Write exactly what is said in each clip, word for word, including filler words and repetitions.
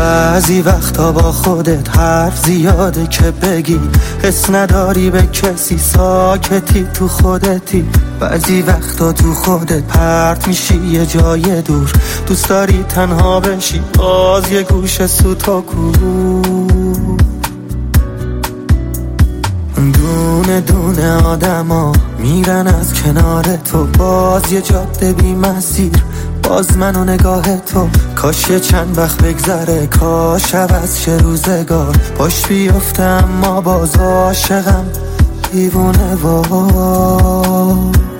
بعضی وقتا با خودت حرف زیاده که بگی، حس نداری به کسی، ساکتی تو خودتی. بعضی وقتا تو خودت پرت میشی یه جای دور، دوست داری تنها بشی باز یه گوشه سوتاکو. دونه دونه آدما میرن از کنار تو، باز یه جاده بی مسیر، باز من و نگاه تو. کاش یه چند وقت بگذره، کاش عوض شه روزگار، پاش بیفته اما باز عاشقم دیوونه وار.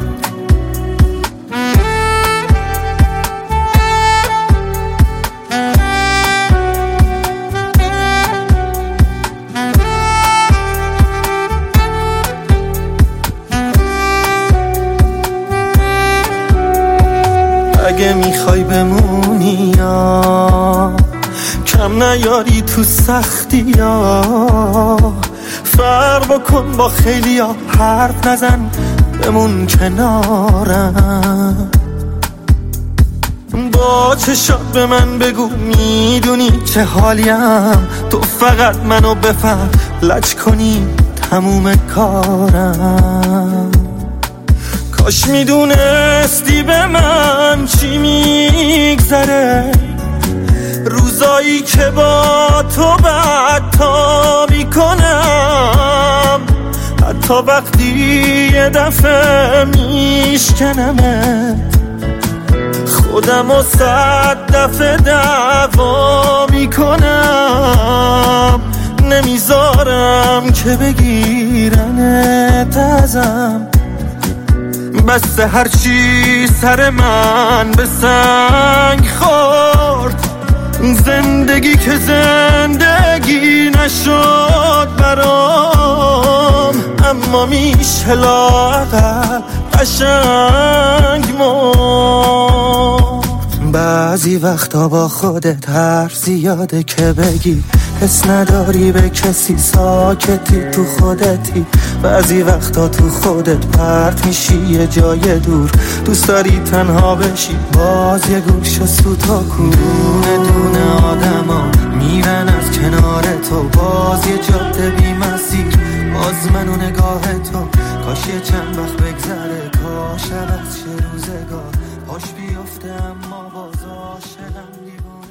اگه میخوای بمونی یا کم نیاری تو سختی یا، فرق بکن با خیلی ها، حرف نزن بمون کنارم. با چشات به من بگو میدونی چه حالیم، تو فقط منو بفهم، لج کنی تموم کارم. کاش میدونستی به من چی میگذره، روزایی که با تو بعد تا میکنم، حتی وقتی یه دفعه میشکنمت، خودم و صد دفعه دعوا میکنم. نمیذارم که بگیرنت ازم، بس هرچی سر من به سنگ خورد، زندگی که زندگی نشد برام، اما میشه لااقل قشنگ مرد. بعضی وقتا با خودت حرف زیاده که بگی، حس نداری به کسی، ساکتی تو خودتی. بعضی وقتا تو خودت پرت میشی یه جای دور، دوست داری تنها بشی باز یه گوشه سوتاکو. دونه دونه آدما میرن از کنار تو، باز یه جاده بی مسیر، باز من و نگاه تو. کاش یه چند وقت بگذره، کاش عوض شه روزگار، پاش بیفته اما باز عاشقم دیوونه.